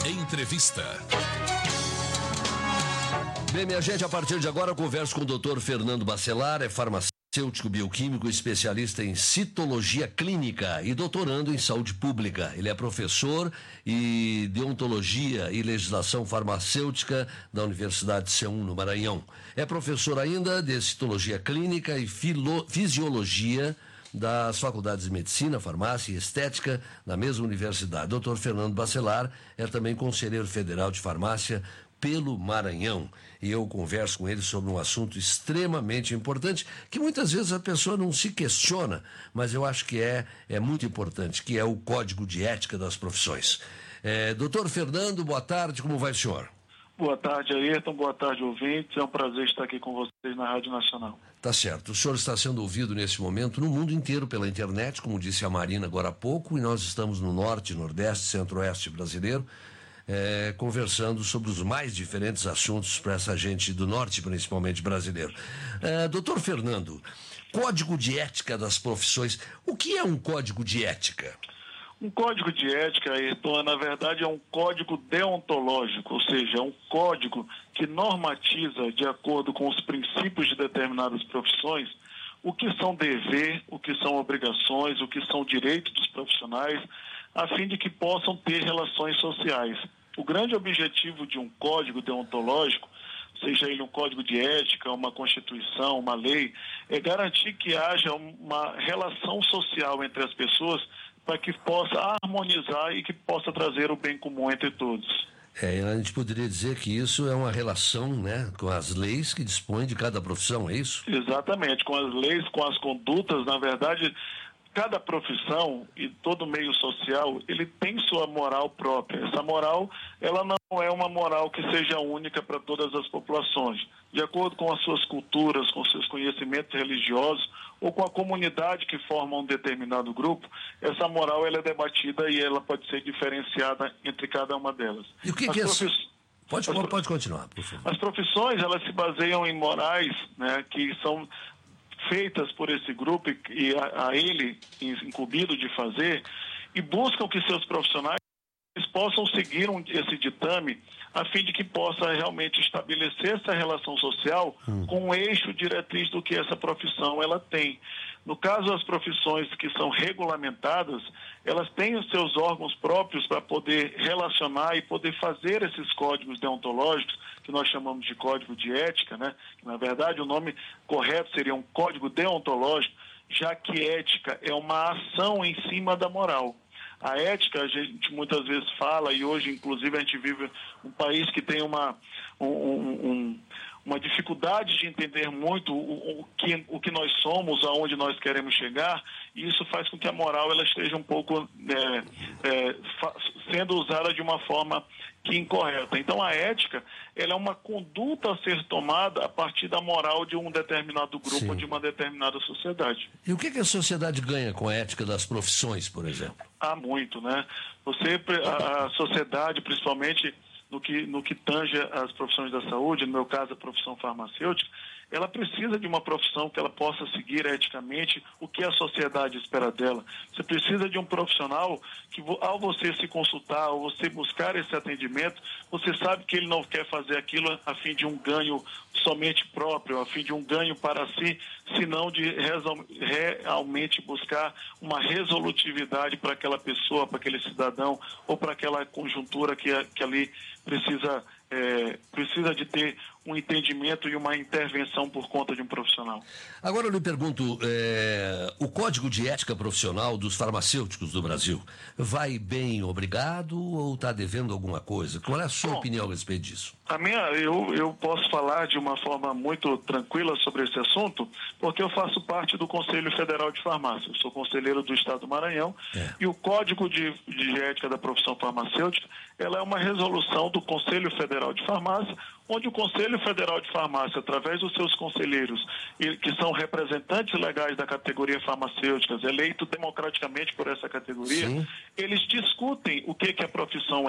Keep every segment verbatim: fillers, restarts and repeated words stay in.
Entrevista. Bem, minha gente, a partir de agora eu converso com o doutor Fernando Bacelar, é farmacêutico bioquímico, especialista em citologia clínica e doutorando em saúde pública. Ele é professor e deontologia e legislação farmacêutica da Universidade C um no Maranhão. É professor ainda de citologia clínica e filo, fisiologia das faculdades de Medicina, Farmácia e Estética na mesma universidade. doutor Fernando Bacelar é também conselheiro federal de farmácia pelo Maranhão. E eu converso com ele sobre um assunto extremamente importante, que muitas vezes a pessoa não se questiona, mas eu acho que é, é muito importante, que é o Código de Ética das Profissões. É, doutor Fernando, boa tarde, como vai o senhor? Boa tarde, Ayrton. Boa tarde, ouvintes. É um prazer estar aqui com vocês na Rádio Nacional. Tá certo. O senhor está sendo ouvido nesse momento no mundo inteiro pela internet, como disse a Marina agora há pouco, e nós estamos no norte, nordeste, centro-oeste brasileiro, é, conversando sobre os mais diferentes assuntos para essa gente do norte, principalmente brasileiro. É, doutor Fernando, Código de Ética das Profissões. O que é um Código de Ética? Um código de ética, Ayrton, na verdade é um código deontológico, ou seja, é um código que normatiza, de acordo com os princípios de determinadas profissões, o que são dever, o que são obrigações, o que são direitos dos profissionais, a fim de que possam ter relações sociais. O grande objetivo de um código deontológico, seja ele um código de ética, uma constituição, uma lei, é garantir que haja uma relação social entre as pessoas para que possa harmonizar e que possa trazer o bem comum entre todos. É, a gente poderia dizer que isso é uma relação, né, com as leis que dispõem de cada profissão, é isso? Exatamente, com as leis, com as condutas. Na verdade, cada profissão e todo meio social, ele tem sua moral própria. Essa moral, ela não é uma moral que seja única para todas as populações. De acordo com as suas culturas, com seus conhecimentos religiosos ou com a comunidade que forma um determinado grupo, essa moral ela é debatida e ela pode ser diferenciada entre cada uma delas. E o que, que é isso? Pode, pode, pode continuar, por favor. As profissões, elas se baseiam em morais, né, que são feitas por esse grupo e a, a ele incumbido de fazer, e buscam que seus profissionais possam seguir um, esse ditame a fim de que possa realmente estabelecer essa relação social hum. com o eixo diretriz do que essa profissão ela tem. No caso, as profissões que são regulamentadas, elas têm os seus órgãos próprios para poder relacionar e poder fazer esses códigos deontológicos, que nós chamamos de código de ética, né? Na verdade, o nome correto seria um código deontológico, já que ética é uma ação em cima da moral. A ética, a gente muitas vezes fala, e hoje, inclusive, a gente vive um país que tem uma, um, um, uma dificuldade de entender muito o, o, que, o que nós somos, aonde nós queremos chegar, e isso faz com que a moral ela esteja um pouco é, é, fa- sendo usada de uma forma que incorreta. Então, a ética ela é uma conduta a ser tomada a partir da moral de um determinado grupo Sim. ou de uma determinada sociedade. E o que, que a sociedade ganha com a ética das profissões, por exemplo? Há muito, né? Você, a, a sociedade, principalmente no que, no que tange as profissões da saúde, no meu caso a profissão farmacêutica, ela precisa de uma profissão que ela possa seguir eticamente o que a sociedade espera dela. Você precisa de um profissional que, ao você se consultar, ao você buscar esse atendimento, você sabe que ele não quer fazer aquilo a fim de um ganho somente próprio, a fim de um ganho para si, senão de realmente buscar uma resolutividade para aquela pessoa, para aquele cidadão ou para aquela conjuntura que, que ali precisa, é, precisa de ter um entendimento e uma intervenção por conta de um profissional. Agora eu lhe pergunto, é, o Código de Ética Profissional dos Farmacêuticos do Brasil vai bem obrigado ou está devendo alguma coisa? Qual é a sua Bom, opinião a respeito disso? A minha, eu, eu posso falar de uma forma muito tranquila sobre esse assunto, porque eu faço parte do Conselho Federal de Farmácia. Eu sou conselheiro do Estado do Maranhão é. e o Código de, de Ética da Profissão Farmacêutica ela é uma resolução do Conselho Federal de Farmácia, onde o Conselho Federal de Farmácia, através dos seus conselheiros, que são representantes legais da categoria farmacêuticas, eleitos democraticamente por essa categoria, Sim. eles discutem o que, que a profissão é,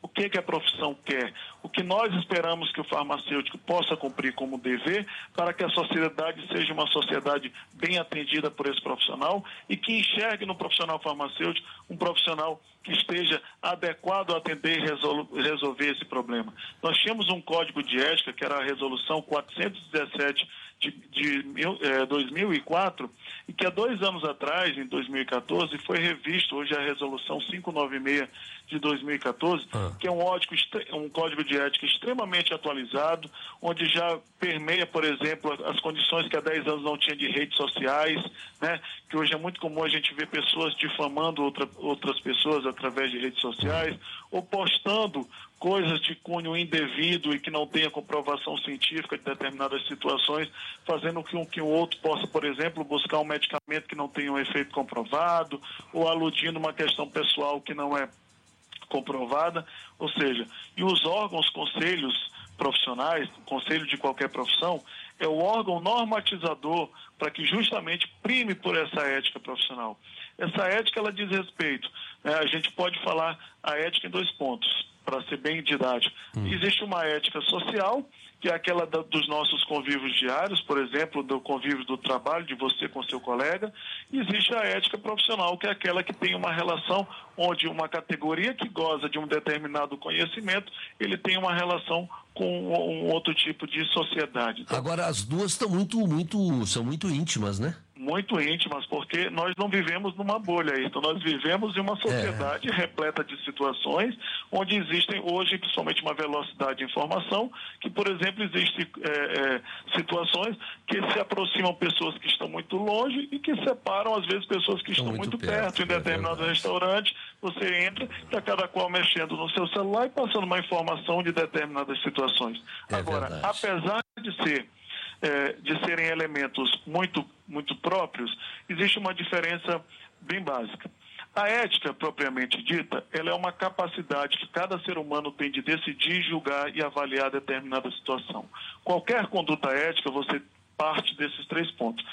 o que, que a profissão quer, o que nós esperamos que o farmacêutico possa cumprir como dever para que a sociedade seja uma sociedade bem atendida por esse profissional e que enxergue no profissional farmacêutico um profissional que esteja adequado a atender e resol- resolver esse problema. Nós tínhamos um código de ética, que era a resolução quatrocentos e dezessete de, de mil, eh, dois mil e quatro, e que há dois anos atrás, em dois mil e quatorze, foi revisto, hoje é a resolução quinhentos e noventa e seis de dois mil e quatorze, ah. que é um, ódico, um código de ética extremamente atualizado, onde já permeia, por exemplo, as condições que há dez anos não tinha de redes sociais, né? Que hoje é muito comum a gente ver pessoas difamando outra, outras pessoas através de redes sociais, ou postando coisas de cunho indevido e que não tenha comprovação científica de determinadas situações, fazendo com que o outro possa, por exemplo, buscar um medicamento que não tenha um efeito comprovado, ou aludindo uma questão pessoal que não é comprovada, ou seja, e os órgãos, conselhos profissionais, conselho de qualquer profissão, é o órgão normatizador para que justamente prime por essa ética profissional. Essa ética, ela diz respeito, né? A gente pode falar a ética em dois pontos, para ser bem didático. Hum. Existe uma ética social, que é aquela da, dos nossos convívios diários, por exemplo, do convívio do trabalho, de você com seu colega. E existe a ética profissional, que é aquela que tem uma relação onde uma categoria que goza de um determinado conhecimento, ele tem uma relação com um outro tipo de sociedade. Então, agora, as duas estão muito, muito, são muito íntimas, né? Muito íntimas, porque nós não vivemos numa bolha, então nós vivemos em uma sociedade é. repleta de situações onde existem hoje, principalmente, uma velocidade de informação, que, por exemplo, existem é, é, situações que se aproximam pessoas que estão muito longe e que separam, às vezes, pessoas que estão, estão muito, muito perto, perto em determinado é restaurante. Você entra, está cada qual mexendo no seu celular e passando uma informação de determinadas situações. É Agora, verdade. apesar de ser É, de serem elementos muito, muito próprios, existe uma diferença bem básica. A ética, propriamente dita, ela é uma capacidade que cada ser humano tem de decidir, julgar e avaliar determinada situação. Qualquer conduta ética, você parte desses três pontos.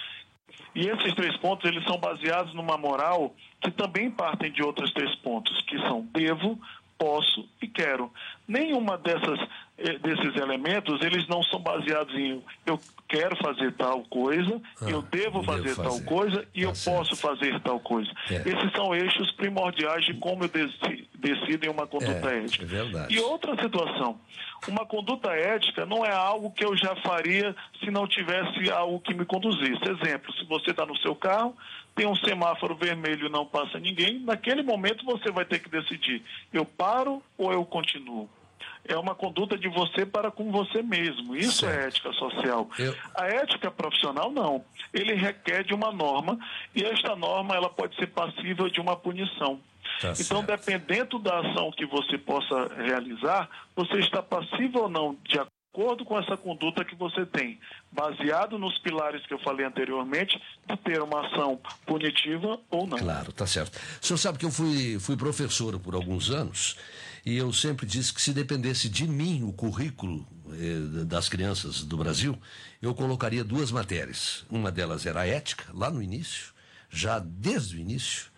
E esses três pontos, eles são baseados numa moral que também partem de outros três pontos, que são devo, posso e quero. Nenhuma dessas, desses elementos, eles não são baseados em eu quero fazer tal coisa, ah, eu devo fazer, devo fazer tal coisa e tá eu certo. posso fazer tal coisa. É. Esses são eixos primordiais de como eu decido em uma conduta é, ética. É verdade. E outra situação, uma conduta ética não é algo que eu já faria se não tivesse algo que me conduzisse. Exemplo, se você está no seu carro, tem um semáforo vermelho e não passa ninguém, naquele momento você vai ter que decidir, eu paro ou eu continuo? É uma conduta de você para com você mesmo. Isso certo. é ética social. Eu... A ética profissional, não. Ele requer de uma norma e esta norma ela pode ser passível de uma punição. Tá então, certo. dependendo da ação que você possa realizar, você está passível ou não de acordo com essa conduta que você tem, baseado nos pilares que eu falei anteriormente, de ter uma ação punitiva ou não. Claro, tá certo. O senhor sabe que eu fui, fui professor por alguns anos e eu sempre disse que se dependesse de mim o currículo eh, das crianças do Brasil, eu colocaria duas matérias. Uma delas era a ética, lá no início, já desde o início,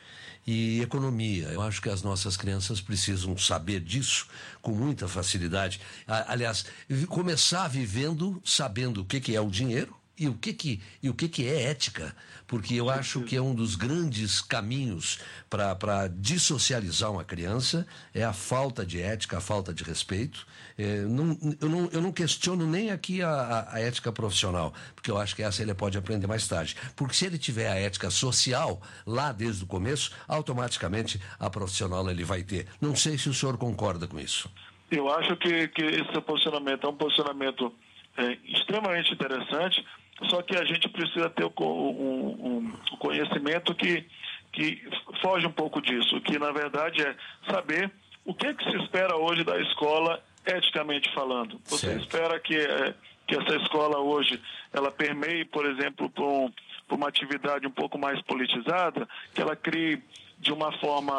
e economia. Eu acho que as nossas crianças precisam saber disso com muita facilidade. Aliás, começar vivendo sabendo o que, que é o dinheiro e o que, que, e o que, que é ética, porque eu acho que é um dos grandes caminhos para dissocializar uma criança, é a falta de ética, a falta de respeito. É, não, eu, não, eu não questiono nem aqui a, a, a ética profissional, porque eu acho que essa ele pode aprender mais tarde. Porque se ele tiver a ética social lá desde o começo, automaticamente a profissional ele vai ter. Não sei se o senhor concorda com isso. Eu acho que, que esse posicionamento é um posicionamento é, extremamente interessante, só que a gente precisa ter um, um, um conhecimento que, que foge um pouco disso, que na verdade é saber o que, que se espera hoje da escola eticamente falando. Você certo. espera que, é, que essa escola hoje ela permeie, por exemplo, por, um, por uma atividade um pouco mais politizada, que ela crie de uma forma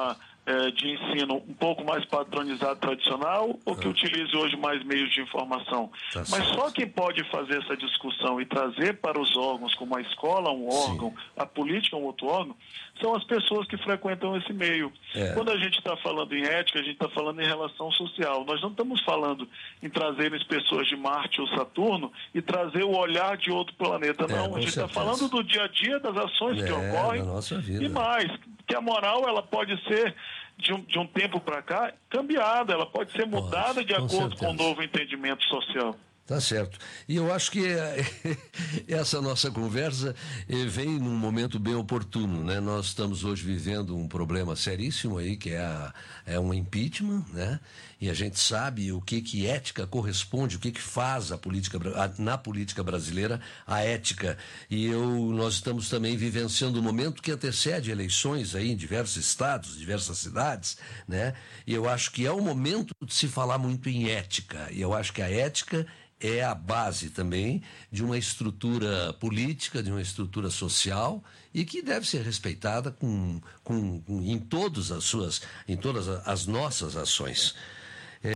eh, de ensino um pouco mais padronizado, tradicional, ou que utilize hoje mais meios de informação. Tá Mas certo. só quem pode fazer essa discussão e trazer para os órgãos, como a escola um órgão, Sim. a política um outro órgão, são as pessoas que frequentam esse meio. É. Quando a gente está falando em ética, a gente está falando em relação social. Nós não estamos falando em trazer as pessoas de Marte ou Saturno e trazer o olhar de outro planeta. É, Não, com a gente está certeza. falando do dia a dia, das ações É, que ocorrem. da nossa vida. E mais, que a moral ela pode ser, de um, de um tempo para cá, cambiada. Ela pode ser mudada Pode, de com acordo com o certeza. novo entendimento social. Tá certo. E eu acho que essa nossa conversa eh, vem num momento bem oportuno, né? Nós estamos hoje vivendo um problema seríssimo aí, que é, a, é um impeachment, né? E a gente sabe o que que ética corresponde, o que que faz a política, a, na política brasileira a ética. E eu, nós estamos também vivenciando um momento que antecede eleições aí em diversos estados, diversas cidades, né? E eu acho que é o momento de se falar muito em ética. E eu acho que a ética é a base também de uma estrutura política, de uma estrutura social e que deve ser respeitada com, com, com, em todas as suas, em todas as nossas ações. É,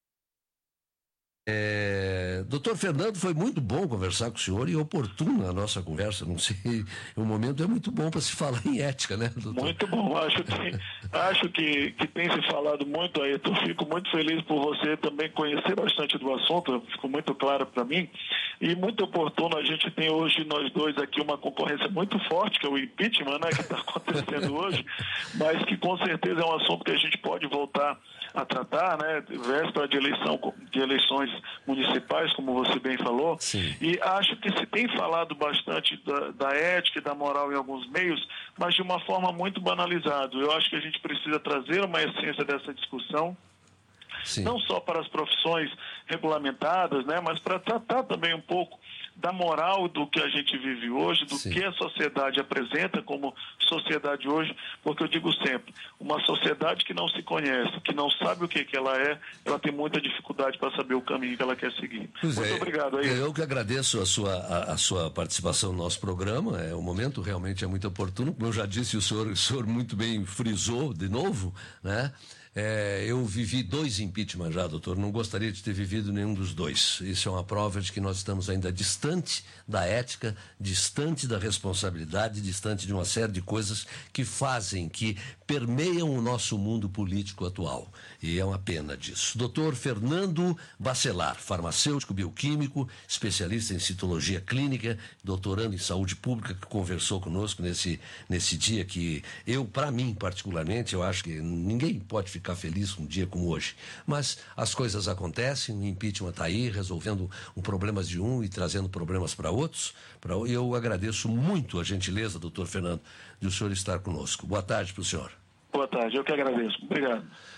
é, doutor Fernando, foi muito bom conversar com o senhor e oportuna a nossa conversa. Não sei, o momento é muito bom para se falar em ética, né, doutor? Muito bom. Acho que, acho que, que tem se falado muito aí. Eu fico muito feliz por você também conhecer bastante do assunto. Ficou muito claro para mim. E muito oportuno. A gente tem hoje, nós dois aqui, uma concorrência muito forte, que é o impeachment, né, que está acontecendo hoje, mas que com certeza é um assunto que a gente pode voltar a tratar, né, véspera de, eleição, de eleições municipais, como você bem falou. Sim. E acho que se tem falado bastante da, da ética e da moral em alguns meios, mas de uma forma muito banalizada. Eu acho que a gente precisa trazer uma essência dessa discussão, Sim. não só para as profissões regulamentadas, né, mas para tratar também um pouco da moral do que a gente vive hoje, do Sim. que a sociedade apresenta como sociedade hoje, porque eu digo sempre, uma sociedade que não se conhece, que não sabe o que, que ela é, ela tem muita dificuldade para saber o caminho que ela quer seguir. Pois Muito é, obrigado aí. Eu que agradeço a sua, a, a sua participação no nosso programa. É, o momento realmente é muito oportuno. Como eu já disse, o senhor, o senhor muito bem frisou de novo, né? É, eu vivi dois impeachment já, doutor. Não gostaria de ter vivido nenhum dos dois. Isso é uma prova de que nós estamos ainda distante da ética, distante da responsabilidade, distante de uma série de coisas que fazem, que permeiam o nosso mundo político atual. E é uma pena disso. doutor Fernando Bacelar, farmacêutico, bioquímico, especialista em citologia clínica, doutorando em saúde pública, que conversou conosco nesse, nesse dia que eu, para mim particularmente, eu acho que ninguém pode ficar feliz um dia como hoje. Mas as coisas acontecem, o impeachment está aí, resolvendo um problemas de um e trazendo problemas para outros. Pra, eu agradeço muito a gentileza, doutor Fernando, de o senhor estar conosco. Boa tarde para o senhor. Boa tarde, eu que agradeço. Obrigado.